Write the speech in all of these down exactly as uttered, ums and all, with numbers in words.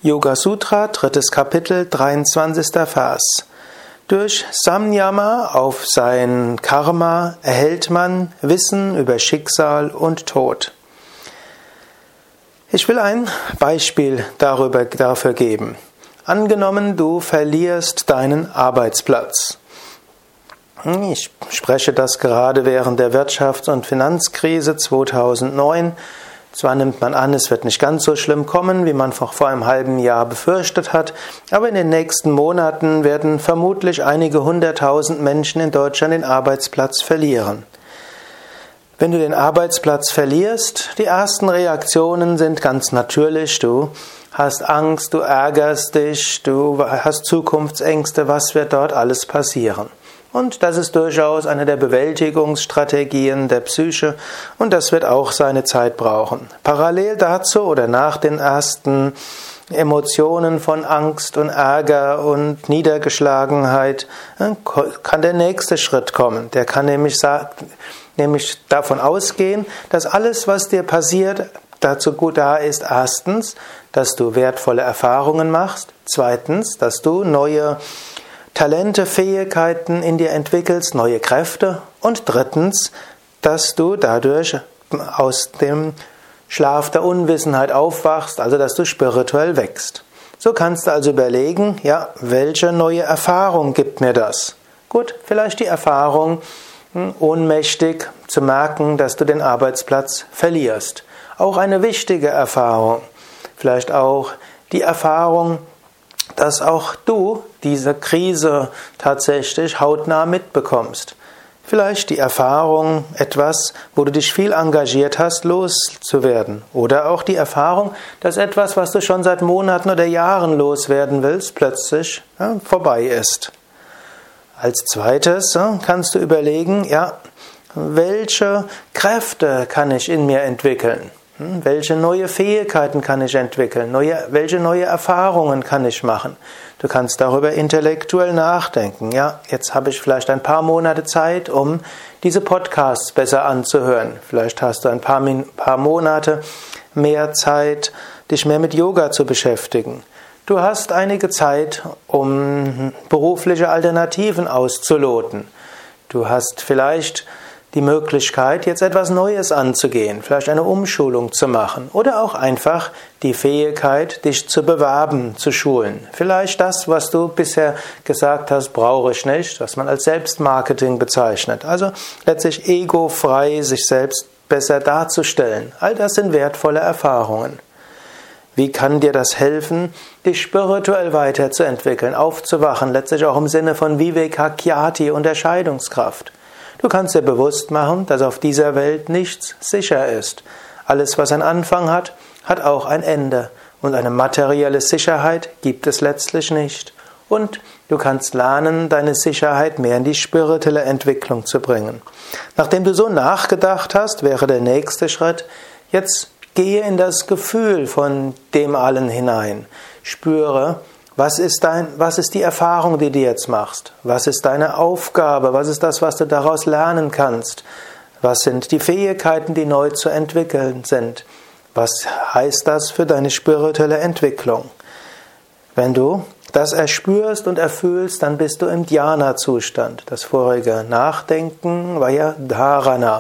Yoga Sutra, drittes Kapitel, dreiundzwanzigster Vers. Durch Samyama auf sein Karma erhält man Wissen über Schicksal und Tod. Ich will ein Beispiel darüber, dafür geben. Angenommen, du verlierst deinen Arbeitsplatz. Ich spreche das gerade während der Wirtschafts- und Finanzkrise zweitausendneun. Zwar nimmt man an, es wird nicht ganz so schlimm kommen, wie man vor einem halben Jahr befürchtet hat, aber in den nächsten Monaten werden vermutlich einige hunderttausend Menschen in Deutschland den Arbeitsplatz verlieren. Wenn du den Arbeitsplatz verlierst, die ersten Reaktionen sind ganz natürlich. Du hast Angst, du ärgerst dich, du hast Zukunftsängste, was wird dort alles passieren? Und das ist durchaus eine der Bewältigungsstrategien der Psyche und das wird auch seine Zeit brauchen. Parallel dazu oder nach den ersten Emotionen von Angst und Ärger und Niedergeschlagenheit kann der nächste Schritt kommen. Der kann nämlich, nämlich davon ausgehen, dass alles, was dir passiert, dazu gut da ist, erstens, dass du wertvolle Erfahrungen machst, zweitens, dass du neue Talente, Fähigkeiten in dir entwickelst, neue Kräfte und drittens, dass du dadurch aus dem Schlaf der Unwissenheit aufwachst, also dass du spirituell wächst. So kannst du also überlegen, ja, welche neue Erfahrung gibt mir das? Gut, vielleicht die Erfahrung, ohnmächtig zu merken, dass du den Arbeitsplatz verlierst. Auch eine wichtige Erfahrung. Vielleicht auch die Erfahrung, dass auch du diese Krise tatsächlich hautnah mitbekommst. Vielleicht die Erfahrung, etwas, wo du dich viel engagiert hast, loszuwerden. Oder auch die Erfahrung, dass etwas, was du schon seit Monaten oder Jahren loswerden willst, plötzlich ja, vorbei ist. Als zweites ja, kannst du überlegen, ja, welche Kräfte kann ich in mir entwickeln? Welche neue Fähigkeiten kann ich entwickeln? Neue, welche neue Erfahrungen kann ich machen? Du kannst darüber intellektuell nachdenken. Ja, jetzt habe ich vielleicht ein paar Monate Zeit, um diese Podcasts besser anzuhören. Vielleicht hast du ein paar, paar Monate mehr Zeit, dich mehr mit Yoga zu beschäftigen. Du hast einige Zeit, um berufliche Alternativen auszuloten. Du hast vielleicht die Möglichkeit, jetzt etwas Neues anzugehen, vielleicht eine Umschulung zu machen oder auch einfach die Fähigkeit, dich zu bewerben, zu schulen. Vielleicht das, was du bisher gesagt hast, brauche ich nicht, was man als Selbstmarketing bezeichnet. Also letztlich egofrei, sich selbst besser darzustellen. All das sind wertvolle Erfahrungen. Wie kann dir das helfen, dich spirituell weiterzuentwickeln, aufzuwachen, letztlich auch im Sinne von Vivekakyati, Unterscheidungskraft? Du kannst dir bewusst machen, dass auf dieser Welt nichts sicher ist. Alles, was einen Anfang hat, hat auch ein Ende. Und eine materielle Sicherheit gibt es letztlich nicht. Und du kannst lernen, deine Sicherheit mehr in die spirituelle Entwicklung zu bringen. Nachdem du so nachgedacht hast, wäre der nächste Schritt, jetzt gehe in das Gefühl von dem Allen hinein. Spüre, Was ist dein, was ist die Erfahrung, die du jetzt machst? Was ist deine Aufgabe? Was ist das, was du daraus lernen kannst? Was sind die Fähigkeiten, die neu zu entwickeln sind? Was heißt das für deine spirituelle Entwicklung? Wenn du das erspürst und erfühlst, dann bist du im Dhyana-Zustand. Das vorige Nachdenken war ja Dharana.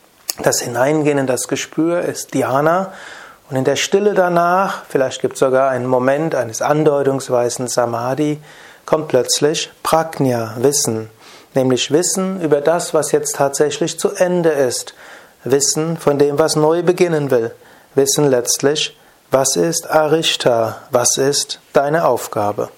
Das Hineingehen in das Gespür ist Dhyana. Und in der Stille danach, vielleicht gibt es sogar einen Moment eines andeutungsweisen Samadhi, kommt plötzlich Prajna, Wissen. Nämlich Wissen über das, was jetzt tatsächlich zu Ende ist. Wissen von dem, was neu beginnen will. Wissen letztlich, was ist Arishta, was ist deine Aufgabe.